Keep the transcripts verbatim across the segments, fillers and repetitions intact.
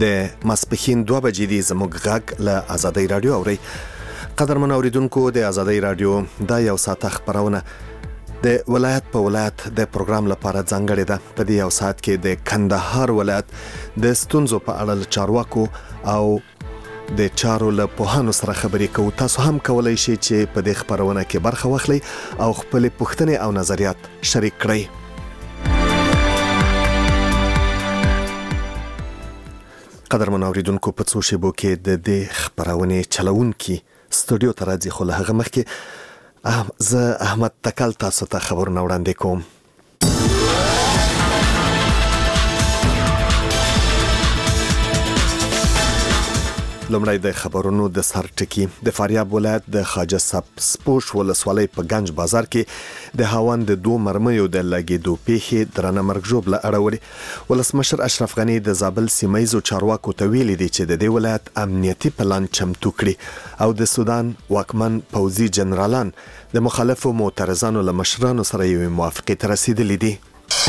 د ماسپښین دوه بجې دی زموږ غږ له آزادۍ رادیو اوري. قدرمن اوریدونکو د آزادۍ رادیو دا یو ساعت خبرونه د ولایت په ولایت د پروګرام لپاره ځانګړې ده. په دې یو ساعت کې د کندهار ولایت د ستونزو په اړه چارواکو او د چارو له پوهانو سره خبرې کوو. تاسو هم کولای شئ چې په دې خبرونه کې برخه واخلئ او خپل پوښتنې او نظریات شریک کړئ. قدرمن اوریدونکو په څو شیبو کې د دې خبرونې چلونکي استودیو ته راځي، خو له هغه مخکې زه احمد تکل تاسو ته خبرونه وړاندې کوم. لومړی د خبرونو د سر ټکی. د فاریاب ولایت د خواجه سپوش ولسوالۍ په گنج بازار کې د هاوند د دوه مرمیو د لګیدو پیښې درنه مرګ ژوبله اړولې. ولسمشر اشرف غنی د زابل سیمایزو چارواکو ته ویلي دی چې د دې ولایت امنیتي پلان چمتو کړي او د سودان واکمن پوځي جنرالان د مخالفو معترضانو له مشرانو سره یو موافقه ته رسیدلي دي.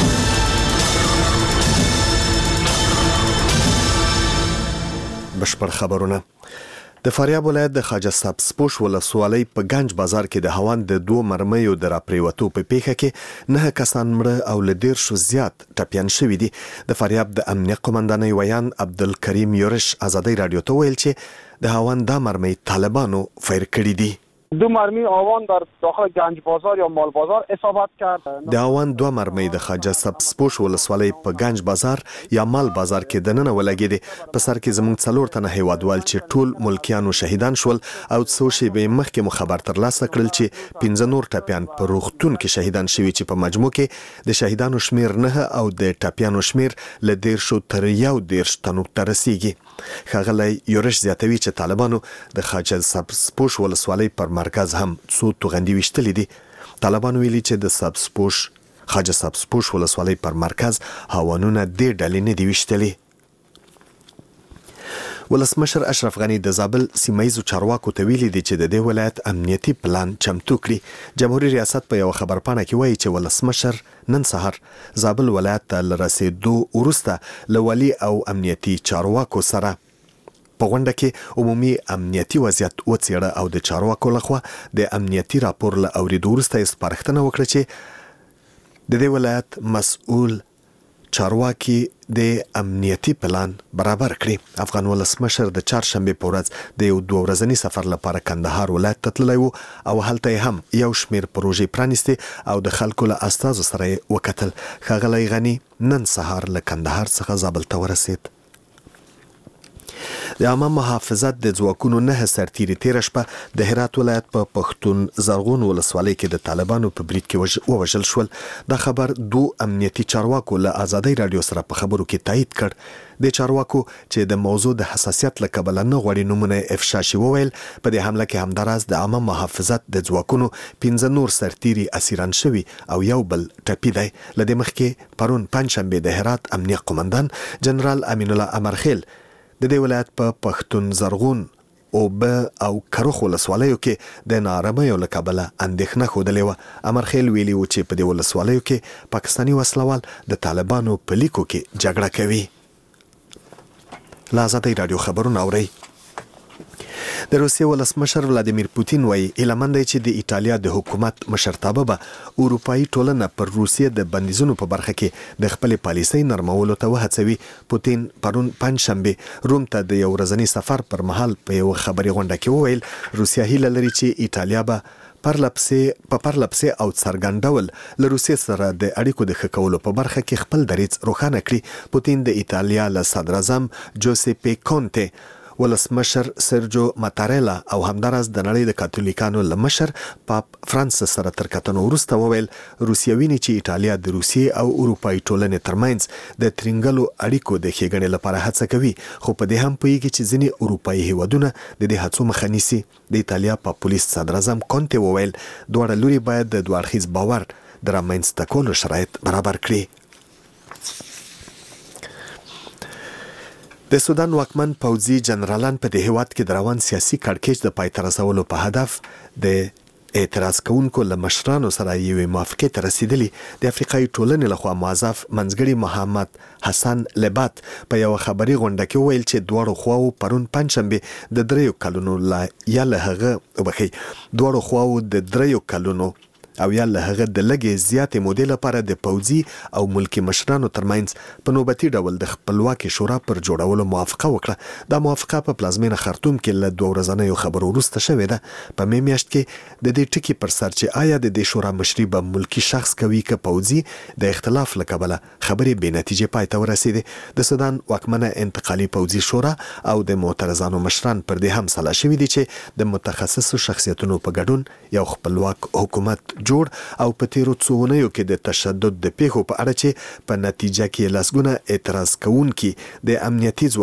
بشپړ خبرونه. د فاریاب ولایت د خواجه سپوش ولسوالۍ په گنج بازار کې د هاوند د دوه مرمیو د راپریوتو په پیښه کې نه کسان مړه او له ډیر شو زیات ټپیان شوي دي. د فاریاب د امنیت قومندانۍ ویان عبدالکریم یورش آزادۍ رادیو ته ویل چې د هاوند دا مرمۍ طالبانو فیر کړي دي. دو مرمی آوان در داخل گنج بازار یا مال بازار اصابت کرد. د آوان دو مرمی د خواجه سپوش ولسوالۍ په گنج بازار یا مال بازار کې دننه ولګېدې. په سر کې زموږ څلور تنه هیوادوال چې ټول ملکیانو شهیدان شول او څو شېبې مخکې مو خبر ترلاسه کړل چې پنځه نور ټپیان په روغتون کې شهیدان شوي چې په مجموع کې د شهیدانو شمیر نه او د ټپیانو شمیر له دېرش تر یو دېرش تنو ته رسیږي. ښاغلی یورش زیاتوي چې طالبانو د خواجه سپوش ولسوالۍ پر مرکز هم څو توغندي ویشتلې دي. طالبانو ویلي چې د سپوش خواجه سپوش ولسوالۍ پر مرکز هاوانونه دې ډلې نه دي ویشتلي. ولسمشر اشرف غنی د زابل سیمایزو چارواکو ته ویلي دي چې د دې ولایت امنیتي پلان چمتو کړي. جمهوریت ریاست په یو خبرپاڼه کې وایي چې ولسمشر نن سهار زابل ولایت ته لرسېدو وروسته له والي او امنیتي چارواکو سره په غونډه کې عمومي امنیتي وضعیت وڅېړه او د چارواکو لخوا د امنیتي راپور له اورېدو وروسته یې سپارښتنه وکړه چې د دې ولایت مسؤل چارواکي د امنیتي پلان برابر کړي. افغان ولسمشر د چهارشنبې په ورځ د یو دوه ورځني سفر لپاره کندهار ولایت ته تللی و او هلته یې هم یو شمیر پروژې پرانیستې او د خلکو له استازو سره یې وکتل. ښاغلی غني نن سهار له کندهار څخه زابل ته ورسېد. د عامه محافظت د ځواکونو نه سرتیري تیره شپه د هرات ولایت په پښتون زرغون ولسوالۍ کې د طالبانو په برید کې ووژل شول. دا خبر دو امنیتي چارواکو له آزادۍ رادیو سره په خبرو کې تایید کړ. د چارواکو چې د موضوع د حساسیت له کبله نه غواړي نومونه افشا شي وویل په دې حمله کې همداراز د عامه محافظت د ځواکونو پنځه نور سرتیري اسیران شوي او یو بل ټپي دی. له دې مخکې پرون پنجشنبې د هرات امنیت قومندان جنرال امین الله امرخیل د دې ولایت په پښتون زرغون اوبه او کروخ ولسوالیو کې د ناارامۍ له کبله اندېښنه ښودلې وه. امرخیل ویلي و چې په دې ولسوالیو کې پاکستاني وسلوال د طالبانو په لیکو کې جګړه کوي. له آزادۍ رادیو خبرونه اورئ. د روسیې ولسمشر ولادیمیر پوتین وایي هیله دی چې د ایټالیا د حکومت مشرتابه به اروپایي ټولنه پر روسیې د بندیزونو په برخه کې د خپلې پالیسۍ نرمولو ته وهڅوي. پوتین پرون پنجشنبې روم ته د یو ورځني سفر پر مهال په یو خبري غونډه کې وویل روسیا هیله لري چې ایټالیا به پرلپسې په پرلپسې او څرګند ډول له روسیې سره د اړیکو د ښه کولو په برخه کې خپل دریځ روښانه کړي. پوتین د ایټالیا له صدراعظم جوزیپي کونټې ولسمشر سرجو ماتاریلا او همداراز د نړۍ د کاتولیکانو له مشر پاپ فرانسس سره تر کتنو وروسته وویل روسیه ویني چې ایټالیا د روسیې او اروپایي ټولنې ترمنځ د ترنګلو اړیکو د ښېګڼې لپاره هڅه کوي، خو په دې هم پوهیږي چې ځینې اروپایي هیوادونه د دې هڅو مخه نیسي. د ایټالیا پاپولیست صدراعظم کونټې وویل دواړه لوري باید د دوه اړخیز باور د رامنځته کولو شرایط برابر کړي. د سودان واکمن پوځي جنرالان په دې هیواد کې د روان سیاسي کړکېچ د پای ته رسولو په هدف د اعتراض کوونکو له مشرانو سره یوې موافقې ته رسیدلی. د افریقایي ټولنې لخوا موظف منځګړي محمد حسن لبات په یو خبري غونډه کې ویل چې دواړو خواو پرون پنځشنبه د دریو کلونو لا یا له هغه وبخي دواړو خواو د دریو کلونو او یا له هغه د لګي زیاتې مودې لپاره د پوځي او ملکی مشرانو ترمنځ په نوبتي ډول د خپلواکي شورا پر جوړولو موافقه وکړه. دا موافقه په پلازمینه خرطوم کې له دوه ورځنیو خبرو وروسته شوې ده. په مې میاشت کې د دې ټکی پر سر چې آیا د دې شورا مشري به ملکی شخص کوي که پوځي د اختلاف لکبله خبرې به نتیجې پای ته ورسېدې. د سودان واکمنه انتقالي پوځي شورا او د معترضانو مشران پر دې هم سلا شوي دي چې د متخصصو شخصیتونو په ګډون یو خپلواک حکومت جوړ او په تیرو څو اونیو کې د تشدد د پیښو په اړه چې په نتیجه کې لسګونه اعتراض کوونکي د امنیتي